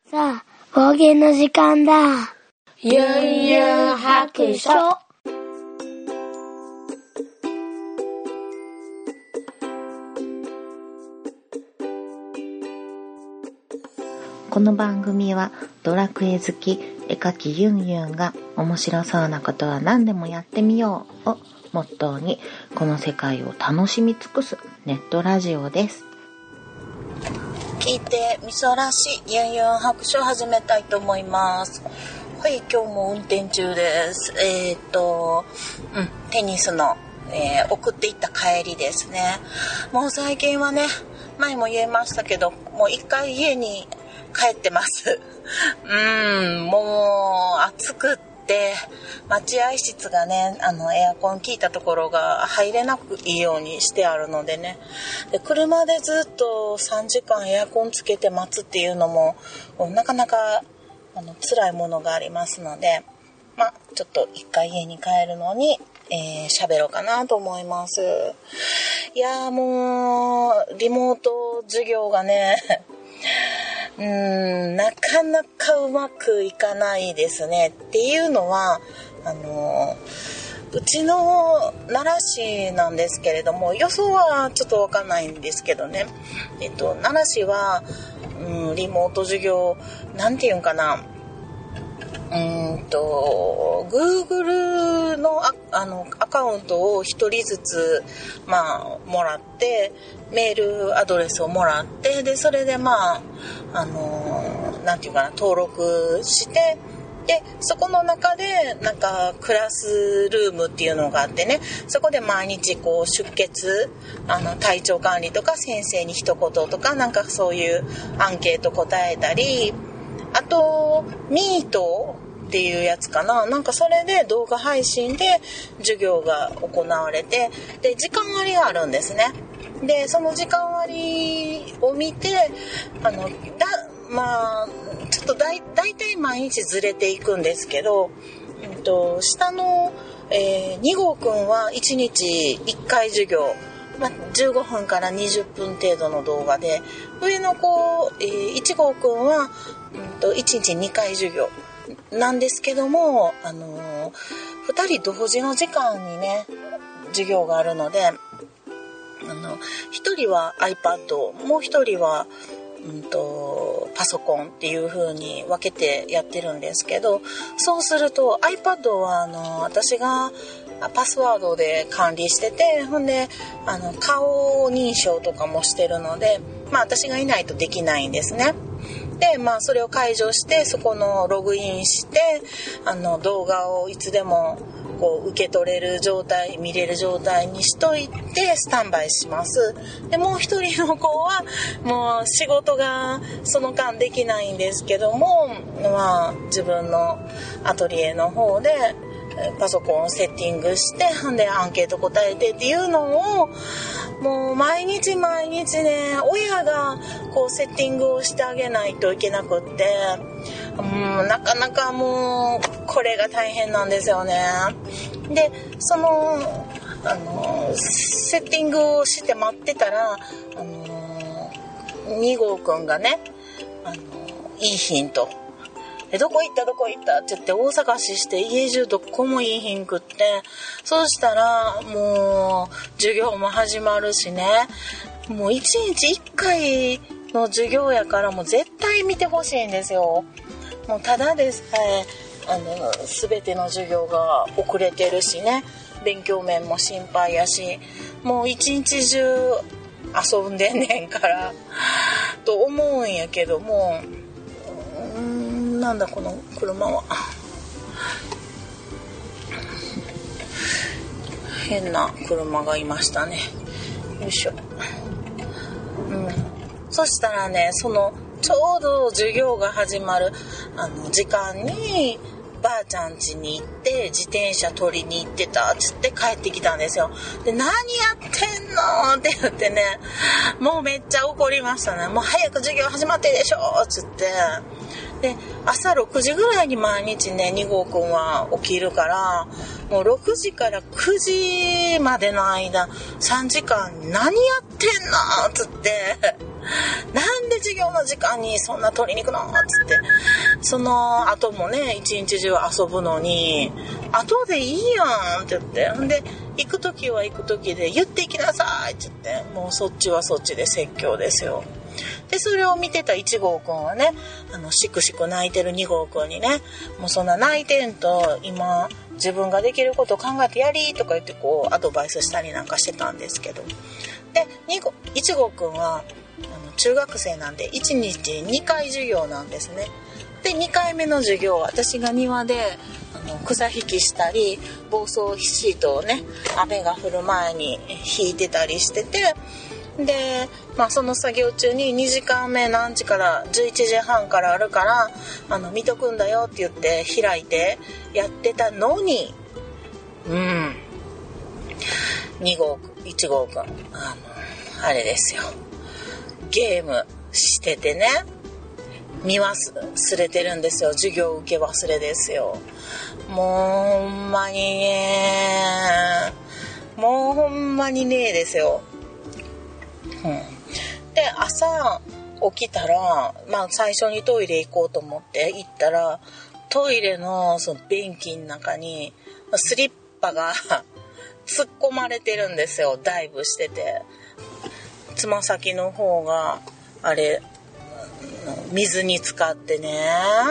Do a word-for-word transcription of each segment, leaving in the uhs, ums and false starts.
さあ、方言の時間だ。ゆんゆん白書。 この番組はドラクエ好き絵描きユンユンが面白そうなことは何でもやってみようをモットーにこの世界を楽しみ尽くすネットラジオです。 聞いてみそらしユンユン白書を始めたいと思います。はい、今日も運転中です。えっと、うん、テニスの、えー、送っていった帰りですね。もう最近はね、前も言えましたけど、もう一回家に帰ってます。うーん、もう暑くって待合室がね、あのエアコン効いたところが入れなくいいようにしてあるのでね。で、車でずっとさんじかんエアコンつけて待つっていうのもなかなかあの辛いものがありますので、まあちょっと一回家に帰るのにえー、喋ろうかなと思います。いやーもうリモート授業がねうーんなかなかうまくいかないですね。っていうのはあのうちの奈良市なんですけれども、予想はちょっとわかんないんですけどね、えっと奈良市は、うん、リモート授業なんていうんかな、うーんと Google の あ, あのアカウントをひとりずつ、まあ、もらってメールアドレスをもらって、でそれでまああのなんていうかな登録して、でそこの中でなんかクラスルームっていうのがあってね、そこで毎日こう出欠あの体調管理とか先生に一言とかなんかそういうアンケート答えたり、あとミートっていうやつかな、なんかそれで動画配信で授業が行われて、で時間割があるんですね。でその時間割を見てあのだまあちょっとだい大体毎日ずれていくんですけど、えっと、下の、えー、に号くんはいちにちいっかい授業、まあ、じゅうごふんからにじゅっぷん程度の動画で、上の子、えー、いち号くんは、うん、といちにちにかい授業なんですけども、あのー、ふたり同時の時間にね授業があるので、あのひとりは iPad、 もうひとりは、うん、とパソコンっていう風に分けてやってるんですけど、そうすると iPad はあの私がパスワードで管理してて、ほんであの顔認証とかもしてるので、まあ私がいないとできないんですね。でまあそれを解除して、そこのログインしてあの動画をいつでもこう受け取れる状態、見れる状態にしといてスタンバイします。でもう一人の子はもう仕事がその間できないんですけども、まあ自分のアトリエの方でパソコンをセッティングして、ほんでアンケート答えてっていうのをもう毎日毎日ね、親がこうセッティングをしてあげないといけなくって、うん、なかなかもうこれが大変なんですよね。でそのあのセッティングをして待ってたら、あのに号くんがね、あのいいヒントで、どこ行ったどこ行ったって言って大探しして家中どこもいいひんくって、そうしたらもう授業も始まるしね、もういちにちいっかいの授業やからもう絶対見てほしいんですよ。もうただでさえあの全ての授業が遅れてるしね、勉強面も心配やし、もう一日中遊んでんねんからと思うんやけども、うーんなんだこの車は変な車がいましたね。よいしょ、うん、そしたらね、そのちょうど授業が始まるあの時間にばあちゃん家に行って自転車取りに行ってたっつって帰ってきたんですよ。で、何やってんのって言ってね、もうめっちゃ怒りましたね。もう早く授業始まってるでしょっつって。で、朝ろくじぐらいに毎日ねに号くんは起きるから、もうろくじからくじまでの間さんじかん何やってんのっつってなんで授業の時間にそんな取りに行くのっつって、その後もね一日中遊ぶのに後でいいやんって言って、ほんで行く時は行く時で言ってきなさいって言って、もうそっちはそっちで説教ですよ。でそれを見てたいち号くんはね、あのしくしく泣いてるに号くんにね、もうそんな泣いてんと今自分ができることを考えてやりとか言ってこうアドバイスしたりなんかしてたんですけど、でいち号くんはあの中学生なんでいちにちにかい授業なんですね。でにかいめの授業、私が庭であの草引きしたり防草シートをね雨が降る前に引いてたりしてて、で、まあ、その作業中ににじかんめ何時からじゅういちじはんからあるからあの見とくんだよって言って開いてやってたのに、うんに号くんいち号くんあのあれですよ、ゲームしててね見忘れてるんですよ。授業受け忘れですよ。もうほんまにねもうほんまにねえですよ。うん、で朝起きたら、まあ、最初にトイレ行こうと思って行ったらトイレ の, その便器の中にスリッパが突っ込まれてるんですよ。ダイブしててつま先の方があれ水に浸かってね、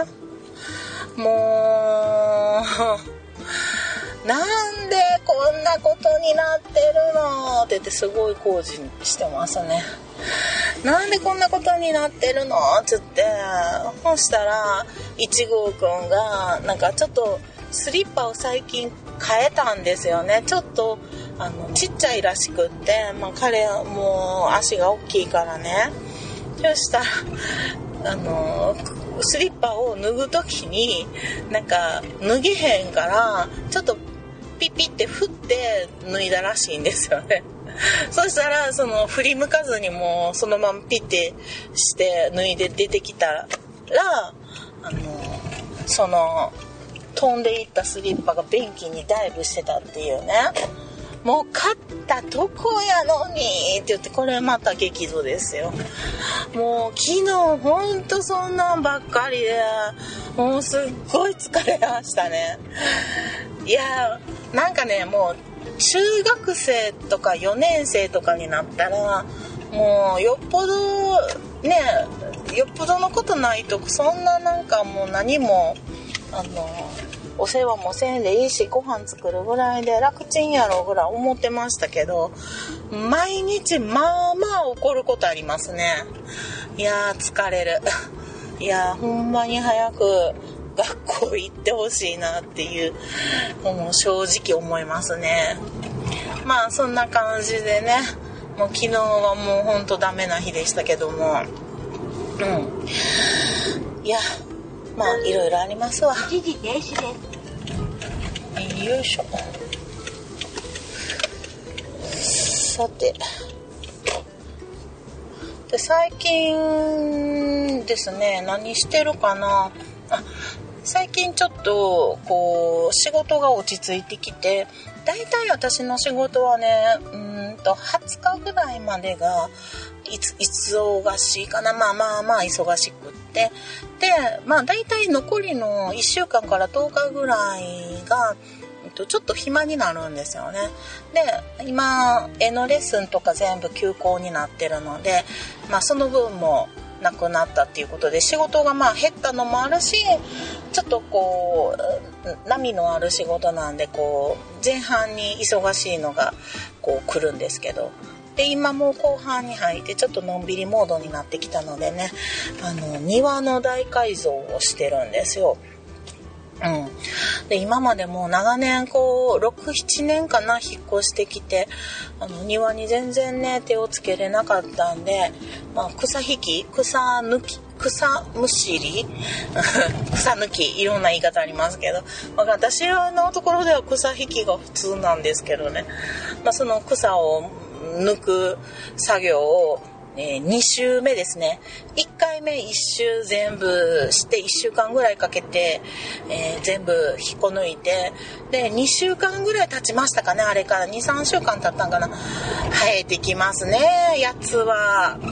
もうなんでこんなことになってるのって言ってすごい工事してますね。なんでこんなことになってるのって言って、そしたらいち号くんがなんかちょっとスリッパを最近変えたんですよね。ちょっとあのちっちゃいらしくって、まあ、彼もう足が大きいからね。そしたらあのスリッパを脱ぐ時になんか脱げへんからちょっとピピって振って脱いだらしいんですよね。そしたらその振り向かずにもうそのままピッてして脱いで出てきたら、あのその飛んでいったスリッパが便器にダイブしてたっていうね。もう買ったとこやのにって言って、これまた激怒ですよ。もう昨日ほんとそんなんばっかりでもうすっごい疲れましたね。いやなんかね、もう中学生とかよねん生とかになったらもうよっぽどねよっぽどのことないとそんななんかもう何もあのお世話もせんでいいしご飯作るぐらいで楽ちんやろうぐらい思ってましたけど、毎日まあまあ怒ることありますね。いやー疲れる。いやーほんまに早く学校行ってほしいなっていうもう正直思いますね。まあそんな感じでね、もう昨日はもうほんとダメな日でしたけども、うんいやまあいろいろありますわ。 一時停止です。 よいしょ。さてで最近ですね、何してるかなあ、最近ちょっとこう仕事が落ち着いてきて、だいたい私の仕事はねうーんとはつかぐらいまでがいつ忙しいかな、まあまあまあ忙しくって、でまあだいたい残りのいっしゅうかんからとおかぐらいがちょっと暇になるんですよね。で今絵のレッスンとか全部休校になってるので、まあその分もなくなったっていうことで仕事がまあ減ったのもあるし、ちょっとこう波のある仕事なんでこう前半に忙しいのがこう来るんですけど、で今もう後半に入ってちょっとのんびりモードになってきたのでね、あの庭の大改造をしてるんですよ。うん、で今までもう長年こうろく、ななねんかな引っ越してきて、あの庭に全然ね手をつけれなかったんで、まあ、草引き草抜き草むしり草抜きいろんな言い方ありますけど、まあ、私のところでは草引きが普通なんですけどね、まあ、その草を抜く作業をえー、に週目ですね。いっかいめいっ周全部していっしゅうかんぐらいかけて、えー、全部引っこ抜いて、でにしゅうかんぐらい経ちましたかね、あれから にさんしゅうかん経ったんかな、生えてきますねやつは。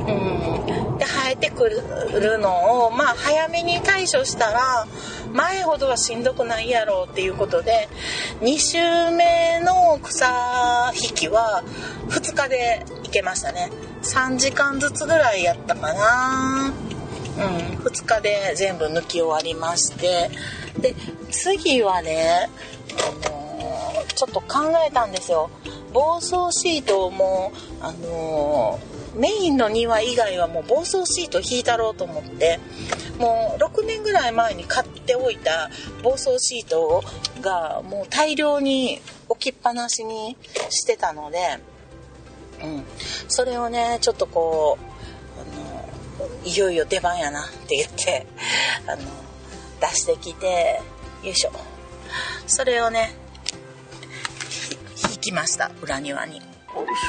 で生えてくるのを、まあ、早めに対処したら前ほどはしんどくないやろうっていうことで、に週目の草引きはふつかでいけましたね。さんじかんずつぐらいやったかな。うん、ふつかで全部抜き終わりまして、で次はね、あのー、ちょっと考えたんですよ。防草シートも、あのー、メインの庭以外はもう防草シート引いたろうと思って、もうろくねんぐらい前に買っておいた防草シートがもう大量に置きっぱなしにしてたので、うん、それをねちょっとこう、あのいよいよ出番やなって言ってあの出してきて、よいしょ、それをね引きました、裏庭に。よいしょ、いっ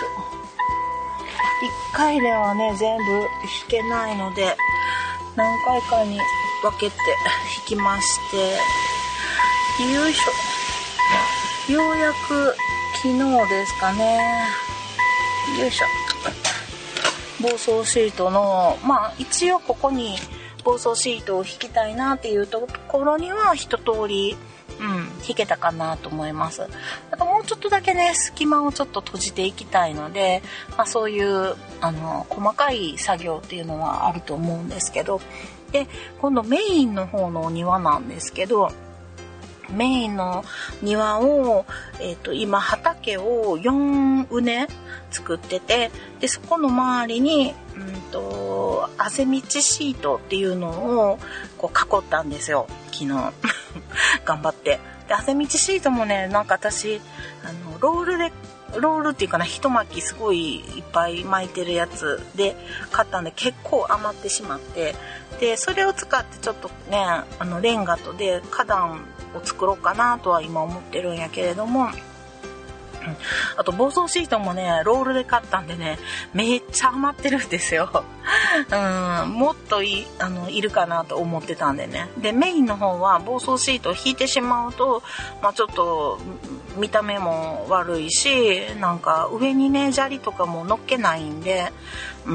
かいではね全部引けないので何回かに分けて引きまして、よいしょ、ようやく昨日ですかね、よいしょ、防草シートの、まあ一応ここに防草シートを引きたいなっていうところには一通り、うん、引けたかなと思います。あともうちょっとだけね隙間をちょっと閉じていきたいので、まあ、そういうあの細かい作業っていうのはあると思うんですけど、で今度メインの方のお庭なんですけど、メインの庭を、えーと、今畑をよんうね作ってて、でそこの周りに、うんと、あぜ道シートっていうのをこう囲ったんですよ、昨日頑張って。であぜ道シートもね、なんか私あのロールでロールっていうかな、一巻きすごいいっぱい巻いてるやつで買ったんで結構余ってしまって、でそれを使ってちょっとね、あのレンガとで花壇を作ろうかなとは今思ってるんやけれども、あと防草シートもねロールで買ったんでねめっちゃ余ってるんですようん、もっと い, あのいるかなと思ってたんでね。でメインの方は防草シートを引いてしまうと、まあ、ちょっと見た目も悪いし、なんか上にね砂利とかも乗っけないんで、うん、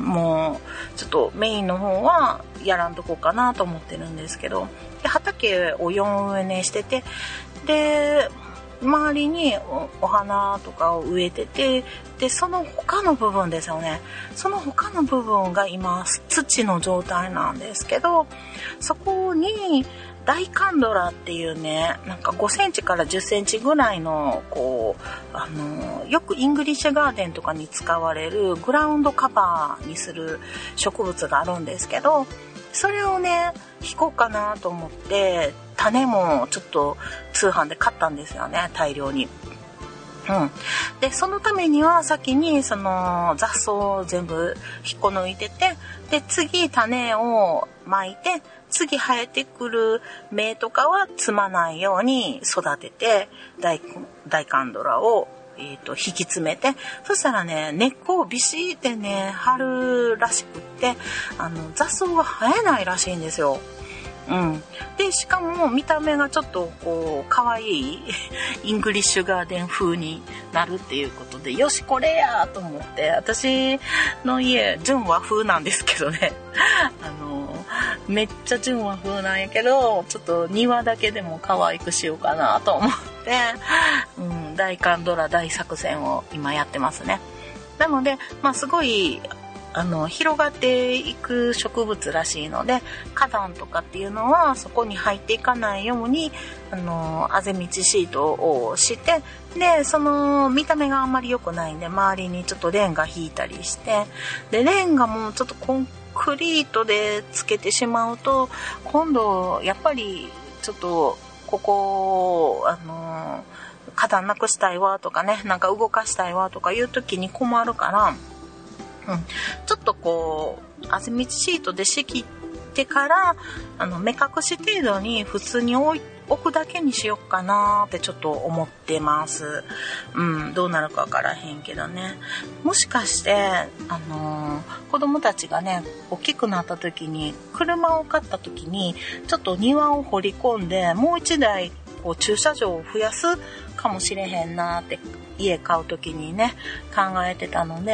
もうちょっとメインの方はやらんとこうかなと思ってるんですけど、で畑をよんうねしてて、で周りに お, お花とかを植えてて、でその他の部分ですよね、その他の部分が今土の状態なんですけど、そこに大カンドラっていうね、なんかごセンチからじゅっセンチぐらいのこうあのよくイングリッシュガーデンとかに使われるグラウンドカバーにする植物があるんですけど、それをね引こうかなと思って種もちょっと通販で買ったんですよね、大量に。うん、でそのためには先にその雑草を全部引っこ抜いてて、で次種をまいて、次生えてくる芽とかは摘まないように育てて、大大カンドラをえー、と引き詰めて、そしたらね根っこをビシーってね張るらしくって、あの雑草が生えないらしいんですよ。うん、でしかも見た目がちょっとこう可愛いイングリッシュガーデン風になるっていうことで、よしこれやと思って、私の家純和風なんですけどねあのめっちゃ純和風なんやけど、ちょっと庭だけでも可愛くしようかなと思って、うん、大カンドラ大作戦を今やってますね。なので、まあ、すごいあの広がっていく植物らしいので、花壇とかっていうのはそこに入っていかないようにあのあぜ道シートをして、でその見た目があんまり良くないんで周りにちょっとレンガ引いたりして、でレンガもちょっとコンクリートでつけてしまうと今度やっぱりちょっとここあの花壇なくしたいわとかね、なんか動かしたいわとかいう時に困るから、うん、ちょっとこうあぜ道シートで仕切ってからあの目隠し程度に普通に置い置くだけにしよっかなってちょっと思ってます。うん、どうなるかわからへんけどね。もしかしてあのー、子供たちがね大きくなった時に車を買った時にちょっと庭を掘り込んでもう一台こう駐車場を増やすかもしれへんなって家買う時にね考えてたので、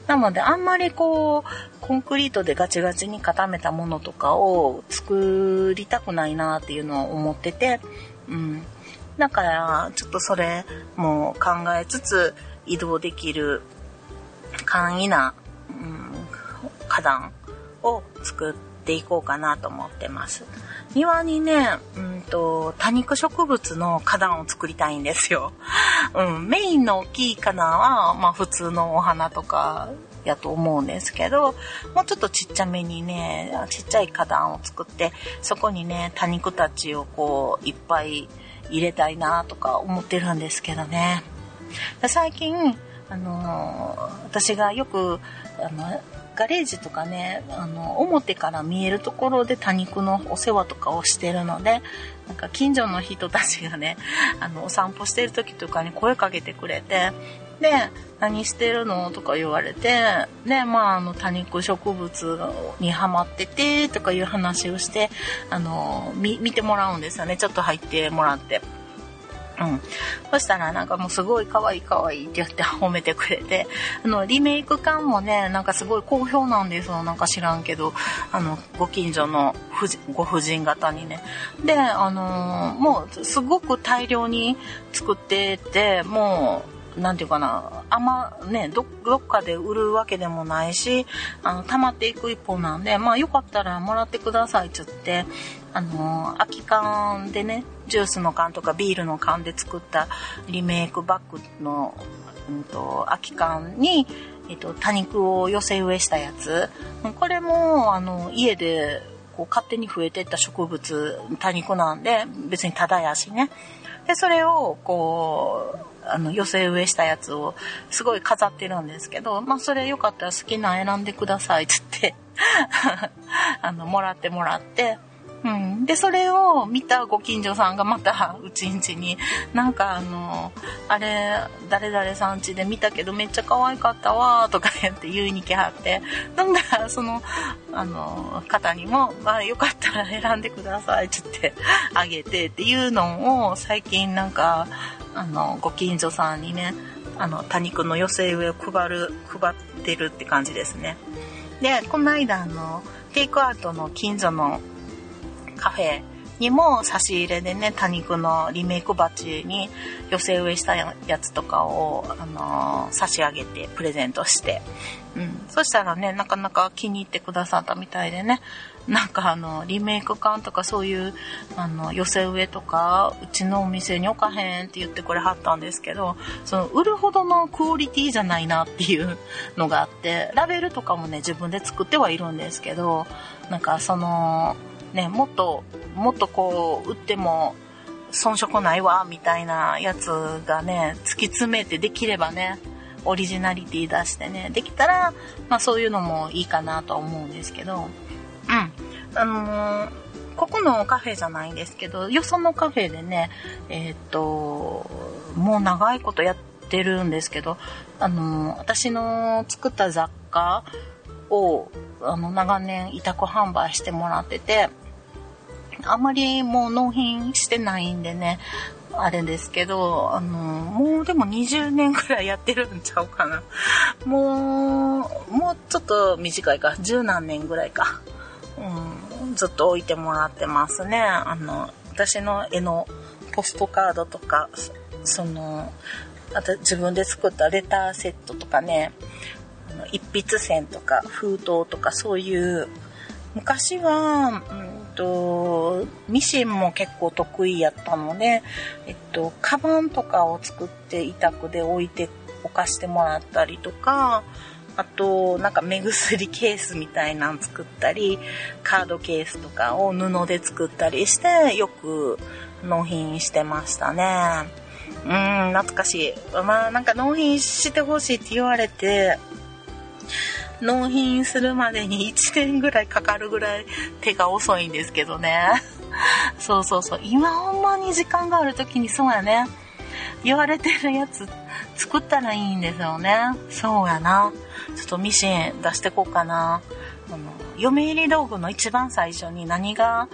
なのであんまりこうコンクリートでガチガチに固めたものとかを作りたくないなっていうのを思ってて、うん、だからちょっとそれも考えつつ移動できる簡易な、うん、花壇を作っていこうかなと思ってます。庭にね、うんと多肉植物の花壇を作りたいんですよ。うん、メインの大きい花壇はまあ普通のお花とかやと思うんですけど、もうちょっとちっちゃめにね、ちっちゃい花壇を作ってそこにね多肉たちをこういっぱい入れたいなとか思ってるんですけどね。最近あのー、私がよくあのガレージとかね、あの表から見えるところで多肉のお世話とかをしてるので、なんか近所の人たちがね、あのお散歩してる時とかに声かけてくれて、で何してるのとか言われて、でまああの多肉植物にハマっててとかいう話をして、あの見見てもらうんですよね。ちょっと入ってもらって。うん、そしたらなんかもうすごい可愛い可愛いって言って褒めてくれて、あのリメイク感もねなんかすごい好評なんですよ。なんか知らんけど、あのご近所のご婦人方にね、であのー、もうすごく大量に作ってて、もうなんていうかな、あんまね ど, どっかで売るわけでもないし、あの溜まっていく一方なんで、まあよかったらもらってくださいって言って、あの空き缶でね、ジュースの缶とかビールの缶で作ったリメイクバッグの、うん、と空き缶に、えっと、多肉を寄せ植えしたやつ、これもあの家でこう勝手に増えていった植物多肉なんで別にただやしね、でそれをこうあの寄せ植えしたやつをすごい飾ってるんですけど、まあそれよかったら好きな選んでくださいって言ってあのもらってもらって、うん、でそれを見たご近所さんがまたうちんちになんかあのあれ誰々さんちで見たけどめっちゃ可愛かったわとか言って言いに来はって、なんだそのあの方にも、まあ、よかったら選んでくださいって言ってあげてっていうのを最近なんかあのご近所さんにね、あの多肉の寄せ植えを配る配ってるって感じですね。でこの間あのテイクアウトの近所のカフェにも差し入れでね、多肉のリメイク鉢に寄せ植えしたやつとかを、あのー、差し上げてプレゼントして、うん、そしたらねなかなか気に入ってくださったみたいでね、なんかあのリメイク缶とかそういうあの寄せ植えとかうちのお店に置かへんって言ってくれはったんですけど、その売るほどのクオリティじゃないなっていうのがあって、ラベルとかもね自分で作ってはいるんですけど、なんかそのね、もっともっとこう売っても遜色ないわみたいなやつがね突き詰めてできればね、オリジナリティ出してねできたら、まあそういうのもいいかなとは思うんですけど、うんあのー、ここのカフェじゃないんですけど、よそのカフェでね、えー、っともう長いことやってるんですけど、あのー、私の作った雑貨をあの長年委託販売してもらってて、あまりもう納品してないんでねあれですけど、あのもうでもにじゅうねんくらいやってるんちゃうかな、もうもうちょっと短いか、十何年ぐらいか、うん、ずっと置いてもらってますね。あの私の絵のポストカードとか、そのあと自分で作ったレターセットとかね、一筆線とか封筒とか、そういう昔は、うんと、ミシンも結構得意やったので、えっと、カバンとかを作って委託で置いて置かしてもらったりとか、あとなんか目薬ケースみたいなの作ったり、カードケースとかを布で作ったりしてよく納品してましたね。うん、懐かしい。まあなんか納品してほしいって言われて、納品するまでにいちねんぐらいかかるぐらい手が遅いんですけどね。そうそうそう、今ほんまに時間がある時にそうやね、言われてるやつ作ったらいいんですよね。そうやな、ちょっとミシン出してこうかな。あの嫁入り道具の一番最初に何が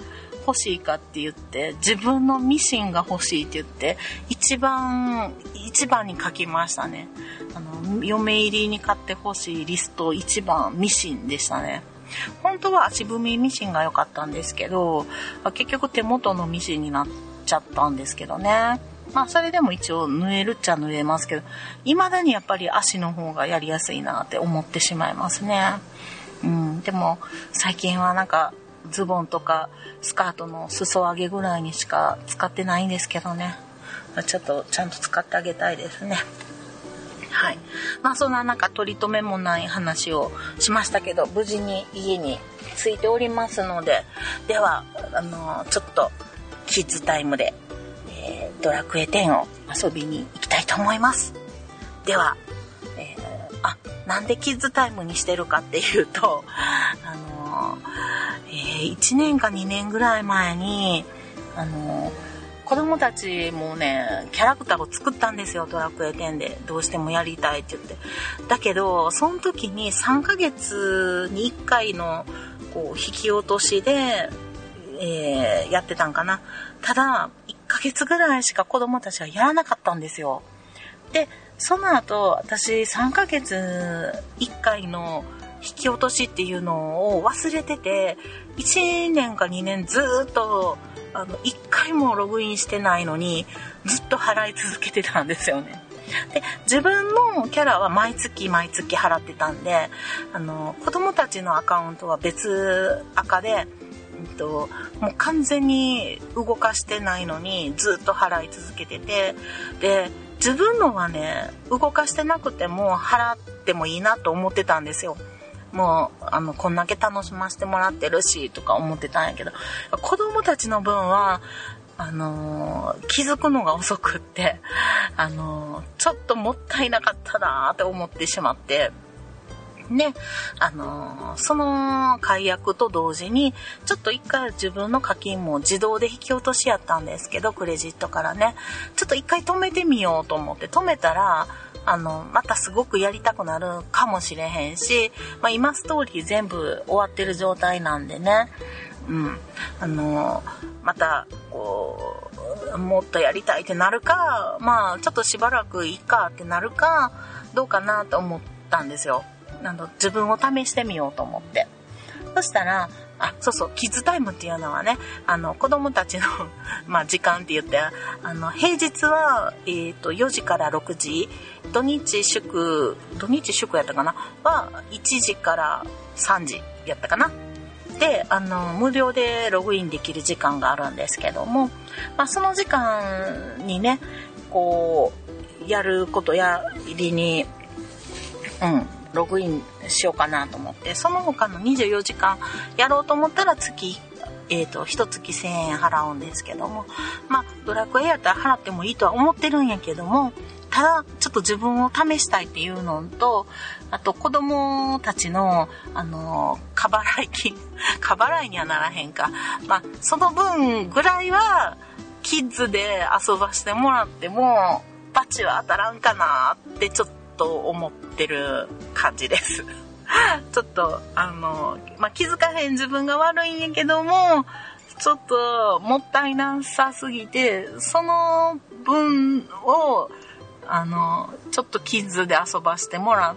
欲しいかって言って、自分のミシンが欲しいって言って、一番、一番に書きましたね。あの、嫁入りに買って欲しいリスト一番ミシンでしたね。本当は足踏みミシンが良かったんですけど、結局手元のミシンになっちゃったんですけどね。まあそれでも一応縫えるっちゃ縫えますけど、未だにやっぱり足の方がやりやすいなって思ってしまいますね。うん、でも最近はなんかズボンとかスカートの裾上げぐらいにしか使ってないんですけどね。ちょっとちゃんと使ってあげたいですね。はい。まあそんななんか取り留めもない話をしましたけど、無事に家に着いておりますので、ではあのちょっとキッズタイムで、えー、ドラクエテンを遊びに行きたいと思います。では、えー、あ、なんでキッズタイムにしてるかっていうと、あのー、えー、いちねんかにねんぐらい前に、あのー、子供たちもね、キャラクターを作ったんですよ、ドラクエテンで。どうしてもやりたいって言って。だけど、その時にさんかげつにいっかいのこう引き落としで、えー、やってたんかな。ただ、いっかげつぐらいしか子供たちはやらなかったんですよ。で、その後、私さんかげついっかいの引き落としっていうのを忘れてて、いちねんかにねんずっと、あの、いっかいもログインしてないのに、ずっと払い続けてたんですよね。で、自分のキャラは毎月毎月払ってたんで、あの、子供たちのアカウントは別赤で、うんと、もう完全に動かしてないのにずっと払い続けてて、で、自分のはね、動かしてなくても払ってもいいなと思ってたんですよ。もう、あの、こんだけ楽しませてもらってるし、とか思ってたんやけど、子供たちの分は、あのー、気づくのが遅くって、あのー、ちょっともったいなかったなーって思ってしまって、ね、あのー、その解約と同時に、ちょっと一回自分の課金も自動で引き落としやったんですけど、クレジットからね、ちょっと一回止めてみようと思って、止めたら、あの、またすごくやりたくなるかもしれへんし、まあ今ストーリー全部終わってる状態なんでね、うん、あの、また、こう、もっとやりたいってなるか、まあちょっとしばらくいいかってなるか、どうかなと思ったんですよ。あの、自分を試してみようと思って。そしたら、あ、そうそう、キッズタイムっていうのはね、あの、子供たちの、まあ、時間って言って、あの、平日は、えっと、よじからろくじ、土日祝、土日祝やったかなはいちじからさんじやったかなで、あの、無料でログインできる時間があるんですけども、まあ、その時間にね、こう、やることやりに、うん、ログインしようかなと思って、その他のにじゅうよじかんやろうと思ったら月、えっと、一月せんえん払うんですけども、まあ、ドラクエやったら払ってもいいとは思ってるんやけども、ただ、ちょっと自分を試したいっていうのと、あと子供たちの、あの、過払い金、過払いにはならへんか。まあ、その分ぐらいは、キッズで遊ばしてもらっても、バチは当たらんかなってちょっと思ってる感じです。ちょっと、あの、まあ、気づかへん自分が悪いんやけども、ちょっともったいなさすぎて、その分を、あの、ちょっとキッズで遊ばしてもらって、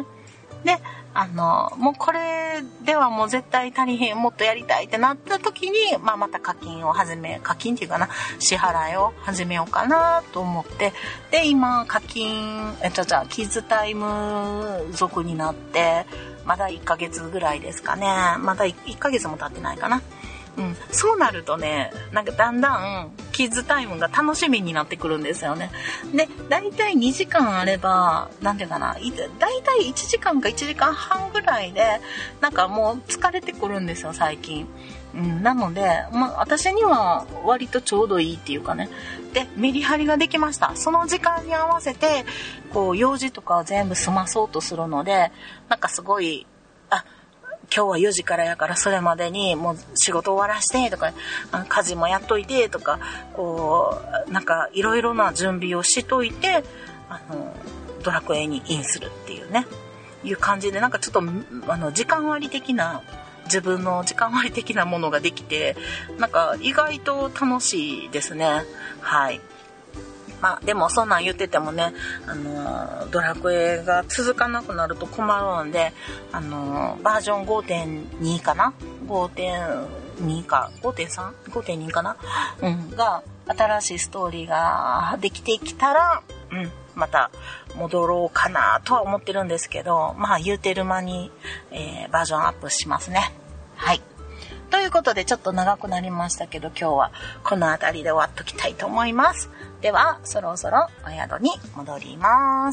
で、あの、もうこれではもう絶対足りへん、もっとやりたいってなった時に、まあまた課金を始め、課金っていうかな、支払いを始めようかなと思って、で、今課金、えっと、じゃあ、キッズタイム族になって、まだいっかげつぐらいですかね。まだいっかげつも経ってないかな。うん、そうなるとね、なんかだんだんキッズタイムが楽しみになってくるんですよね。で、だいたいにじかんあれば、なんていうかな、だいたいいちじかんかいちじかんはんぐらいで、なんかもう疲れてくるんですよ、最近。うん、なので、まあ、私には割とちょうどいいっていうかね。で、メリハリができました。その時間に合わせて、こう、用事とかを全部済まそうとするので、なんかすごい、あ、今日はよじからやからそれまでにもう仕事終わらしてとか、家事もやっといてとか、こう、なんかいろいろな準備をしといて、あの、ドラクエにインするっていうね、いう感じで、なんかちょっと、あの、時間割的な自分の時間割的なものができて、なんか意外と楽しいですね。はい。まあでもそんなん言っててもね、あのドラクエが続かなくなると困るんで、あのバージョン ごてんに かな ?ごてんに か ごてんさん?ごてんに かなうん。が、新しいストーリーができてきたら、うん。また戻ろうかなとは思ってるんですけど、まあ言うてる間に、えー、バージョンアップしますね。はい。ということでちょっと長くなりましたけど、今日はこの辺りで終わっときたいと思います。ではそろそろお宿に戻ります。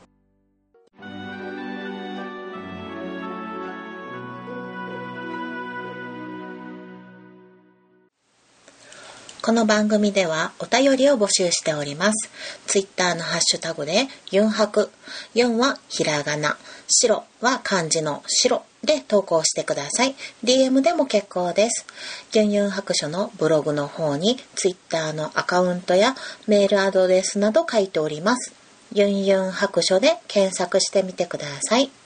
この番組ではお便りを募集しております。ツイッターのハッシュタグでユンハク、ユンはひらがな、白は漢字の白で投稿してください。ディーエム でも結構です。ユンユン白書のブログの方にツイッターのアカウントやメールアドレスなど書いております。ユンユン白書で検索してみてください。